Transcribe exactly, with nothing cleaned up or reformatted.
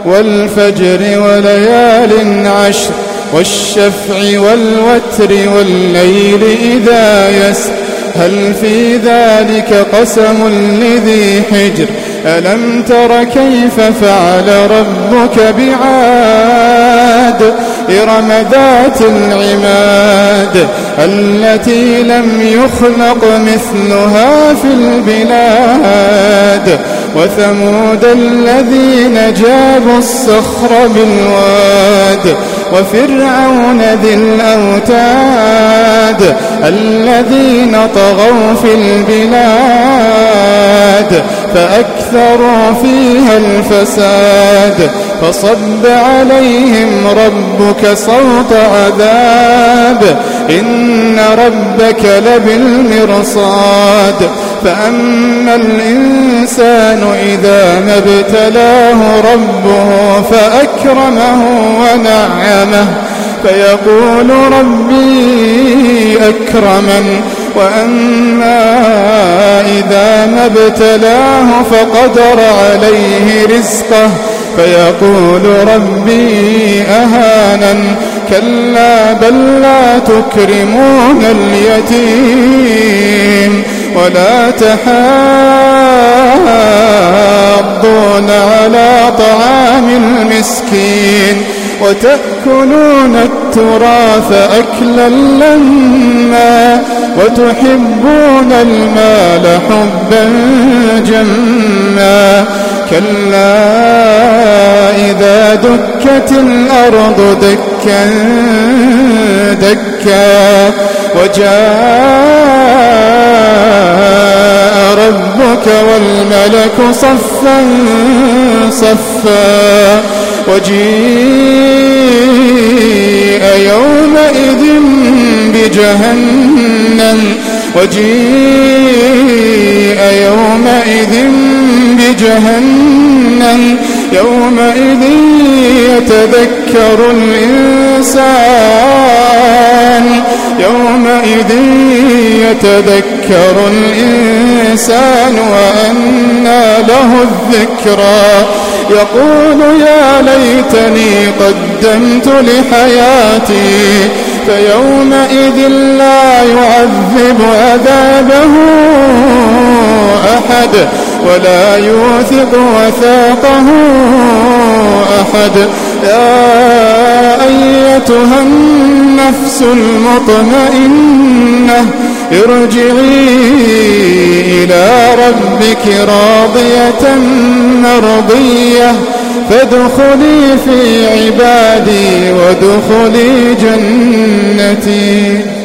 والفجر وليال عشر والشفع والوتر والليل إذا يسر هل في ذلك قسم لذي حجر ألم تر كيف فعل ربك بعاد إرم ذات العماد التي لم يخلق مثلها في البلاد وثمود الذين جابوا الصخر بالواد وفرعون ذي الأوتاد الذين طغوا في البلاد فأكثروا فيها الفساد فصب عليهم ربك صوت عذاب إن ربك لبالمرصاد فأما الإنسان إذا ما ابتلاه ربه فأكرمه ونعمه فيقول ربي أكرمن وأما إذا ما ابتلاه فقدر عليه رزقه فيقول ربي أهانن كلا بل لا تكرمون اليتيم ولا تحاضون على طعام المسكين وتأكلون التراث أكلا لما وتحبون المال حبا جما كلا إذا دكت الأرض دكا دكا وجاء ربك والملك صفا صفا وجيء يومئذ بجهنم وجيء يومئذ بجهنم يومئذ يتذكر الإنسان يومئذ يتذكر الإنسان وأنى له الذكرى يقول يا ليتني قدمت لحياتي فيومئذ لا يعذب عذابه أحد ولا يوثق وثاقه أحد يا أيتها النفس المطمئنة ارجعي إلى ربك راضية مرضية فادخلي في عبادي وادخلي جنتي.